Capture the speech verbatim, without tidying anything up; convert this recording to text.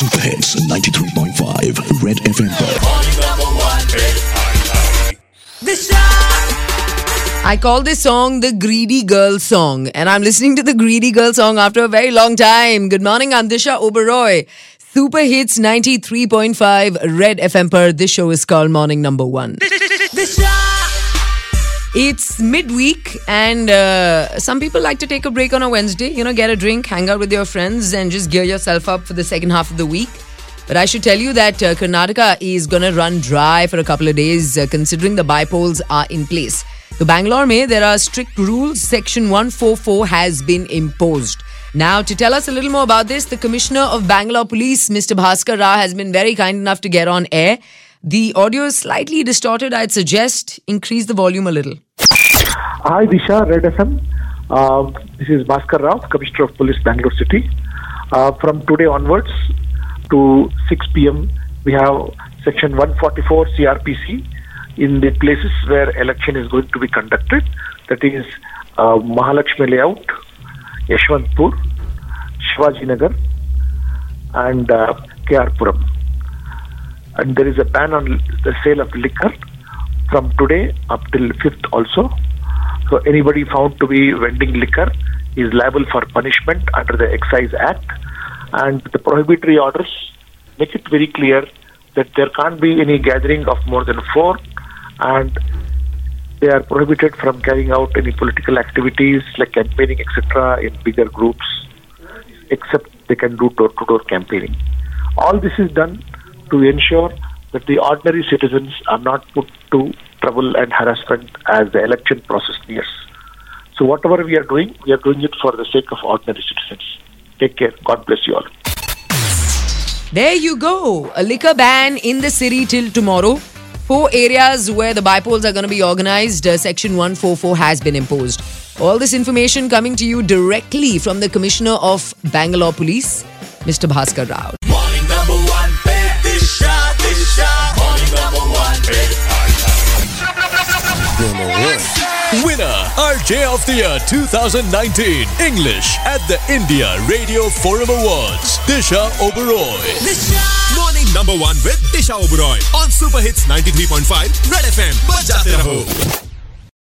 Super Hits ninety-three point five Red F M पर I call this song the Greedy Girl song, and I'm listening to the Greedy Girl song after a very long time. Good morning, I'm Disha Oberoi. Super Hits ninety-three point five Red F M per. This show is called Morning Number One. It's midweek, and uh, some people like to take a break on a Wednesday. You know, get a drink, hang out with your friends, and just gear yourself up for the second half of the week. But I should tell you that uh, Karnataka is going to run dry for a couple of days, uh, considering the bipoles are in place. So Bangalore mein, there are strict rules. Section one forty-four has been imposed. Now, to tell us a little more about this, the Commissioner of Bangalore Police, Mister Bhaskar Rao, has been very kind enough to get on air. The audio is slightly distorted. I'd suggest increase the volume a little. Hi, Disha, Red F M. Uh, this is Bhaskar Rao, Commissioner of Police, Bangalore City. Uh, from today onwards to six p.m., we have Section one forty-four C R P C in the places where election is going to be conducted. That is uh, Mahalakshmi Layout, Yashwantpur, Shivaji Nagar, and uh, K R Puram. And there is a ban on the sale of liquor from today up till fifth also. So anybody found to be vending liquor is liable for punishment under the Excise Act. And the prohibitory orders make it very clear that there can't be any gathering of more than four, and they are prohibited from carrying out any political activities like campaigning, et cetera in bigger groups, except they can do door-to-door campaigning. All this is done to ensure that the ordinary citizens are not put to trouble and harassment as the election process nears. So whatever we are doing, we are doing it for the sake of ordinary citizens. Take care. God bless you all. There you go. A liquor ban in the city till tomorrow. Four areas where the bipoles are going to be organized. Uh, Section one forty-four has been imposed. All this information coming to you directly from the Commissioner of Bangalore Police, Mister Bhaskar Rao. Morning number one, Disha, Disha. Morning number one, number one. Winner, R J of the Year twenty nineteen. English at the India Radio Forum Awards. Disha Oberoi. Disha. Morning number one with Disha Oberoi on Super Hits ninety-three point five Red F M. Bajate raho.